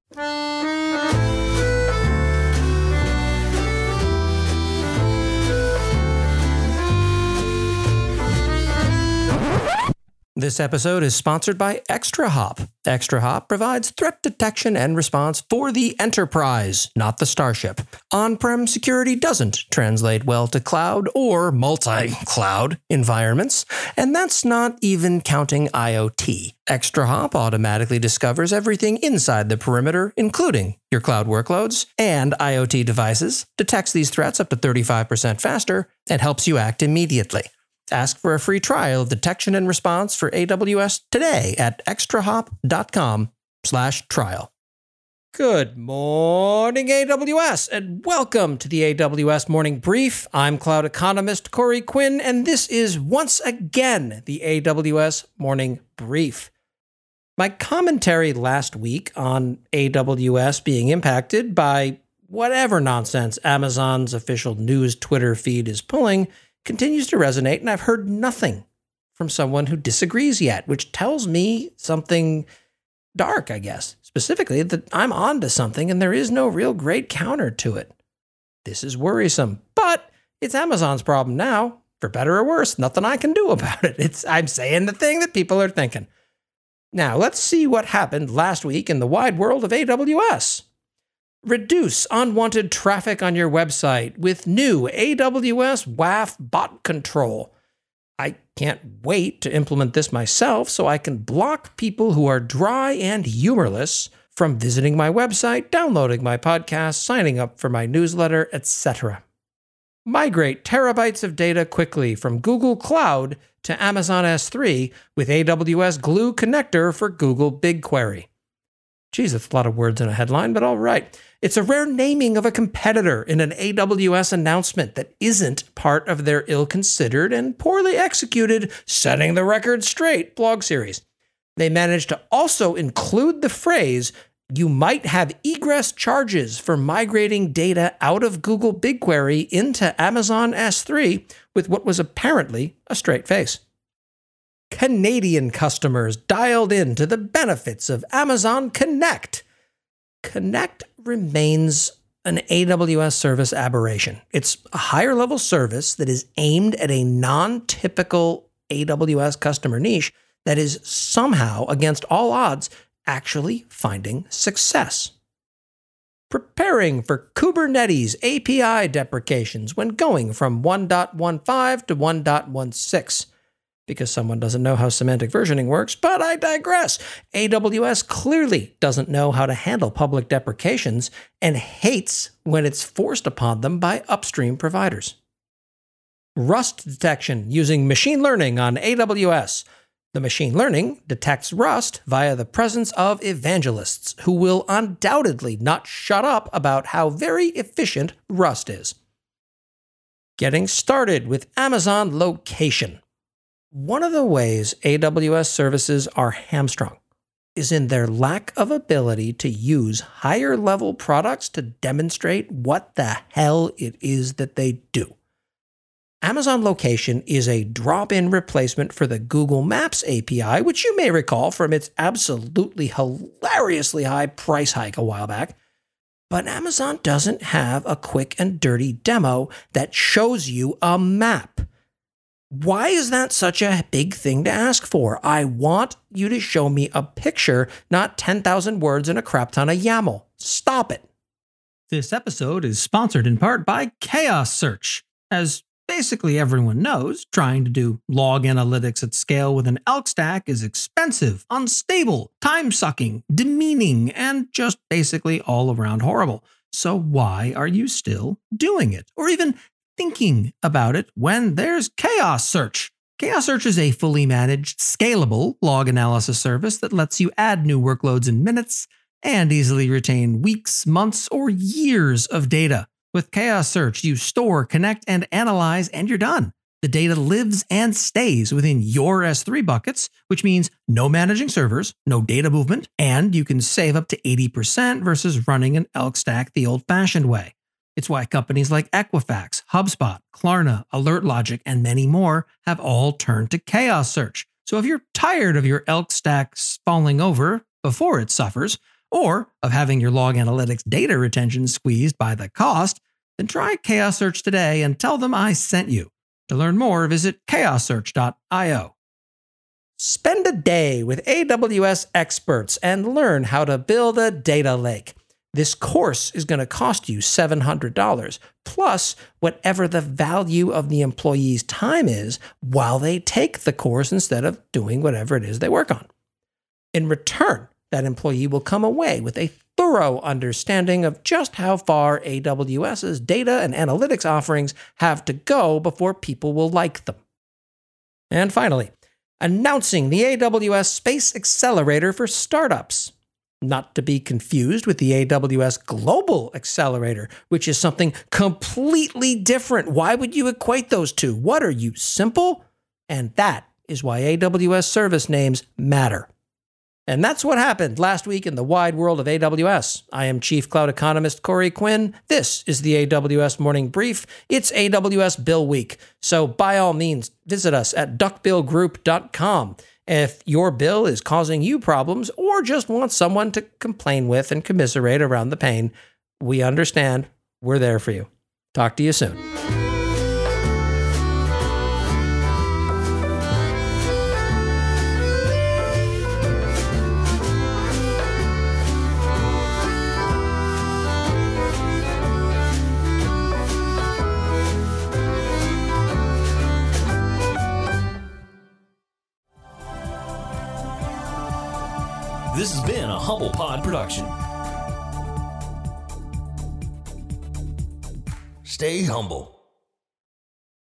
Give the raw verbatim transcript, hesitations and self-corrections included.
This episode is sponsored by ExtraHop. ExtraHop provides threat detection and response for the enterprise, not the starship. On-prem security doesn't translate well to cloud or multi-cloud environments, and that's not even counting IoT. ExtraHop automatically discovers everything inside the perimeter, including your cloud workloads and IoT devices, detects these threats up to thirty-five percent faster, and helps you act immediately. Ask for a free trial of detection and response for A W S today at extrahop.com slash trial. Good morning, A W S, and welcome to the A W S Morning Brief. I'm cloud economist Corey Quinn, and this is once again the A W S Morning Brief. My commentary last week on A W S being impacted by whatever nonsense Amazon's official news Twitter feed is pulling continues to resonate, and I've heard nothing from someone who disagrees yet, which tells me something dark, I guess. Specifically, that I'm onto something and there is no real great counter to it. This is worrisome, but it's Amazon's problem now, for better or worse. Nothing I can do about it. It's I'm saying the thing that people are thinking. Now, let's see what happened last week in the wide world of A W S. Reduce unwanted traffic on your website with new A W S W A F bot control. I can't wait to implement this myself so I can block people who are dry and humorless from visiting my website, downloading my podcast, signing up for my newsletter, et cetera. Migrate terabytes of data quickly from Google Cloud to Amazon S three with A W S Glue Connector for Google BigQuery. Geez, that's a lot of words in a headline, but all right. It's a rare naming of a competitor in an A W S announcement that isn't part of their ill-considered and poorly executed Setting the Record Straight blog series. They managed to also include the phrase, you might have egress charges for migrating data out of Google BigQuery into Amazon S three with what was apparently a straight face. Canadian customers dialed in to the benefits of Amazon Connect. Connect remains an A W S service aberration. It's a higher level service that is aimed at a non-typical A W S customer niche that is somehow, against all odds, actually finding success. Preparing for Kubernetes A P I deprecations when going from one point fifteen to one point sixteen. Because someone doesn't know how semantic versioning works, but I digress. A W S clearly doesn't know how to handle public deprecations and hates when it's forced upon them by upstream providers. Rust detection using machine learning on A W S. The machine learning detects rust via the presence of evangelists who will undoubtedly not shut up about how very efficient Rust is. Getting started with Amazon Location. One of the ways A W S services are hamstrung is in their lack of ability to use higher level products to demonstrate what the hell it is that they do. Amazon Location is a drop-in replacement for the Google Maps A P I, which you may recall from its absolutely hilariously high price hike a while back. But Amazon doesn't have a quick and dirty demo that shows you a map. Why is that such a big thing to ask for? I want you to show me a picture, not ten thousand words and a crap ton of YAML. Stop it. This episode is sponsored in part by Chaos Search. As basically everyone knows, trying to do log analytics at scale with an Elk stack is expensive, unstable, time-sucking, demeaning, and just basically all around horrible. So why are you still doing it? Or even thinking about it when there's Chaos Search. Chaos Search is a fully managed, scalable log analysis service that lets you add new workloads in minutes and easily retain weeks, months, or years of data. With Chaos Search, you store, connect, and analyze, and you're done. The data lives and stays within your S three buckets, which means no managing servers, no data movement, and you can save up to eighty percent versus running an Elk stack the old-fashioned way. It's why companies like Equifax, HubSpot, Klarna, AlertLogic, and many more have all turned to Chaos Search. So if you're tired of your Elk stack falling over before it suffers, or of having your log analytics data retention squeezed by the cost, then try Chaos Search today and tell them I sent you. To learn more, visit chaos search dot io. Spend a day with A W S experts and learn how to build a data lake. This course is going to cost you seven hundred dollars, plus whatever the value of the employee's time is while they take the course instead of doing whatever it is they work on. In return, that employee will come away with a thorough understanding of just how far AWS's data and analytics offerings have to go before people will like them. And finally, announcing the A W S Space Accelerator for Startups. Not to be confused with the A W S Global Accelerator, which is something completely different. Why would you equate those two? What are you, simple? And that is why A W S service names matter. And that's what happened last week in the wide world of A W S. I am Chief Cloud Economist Corey Quinn. This is the A W S Morning Brief. It's A W S Bill Week. So by all means, visit us at duck bill group dot com. If your bill is causing you problems or just want someone to complain with and commiserate around the pain, we understand. We're there for you. Talk to you soon. This has been a Humble Pod production. Stay humble.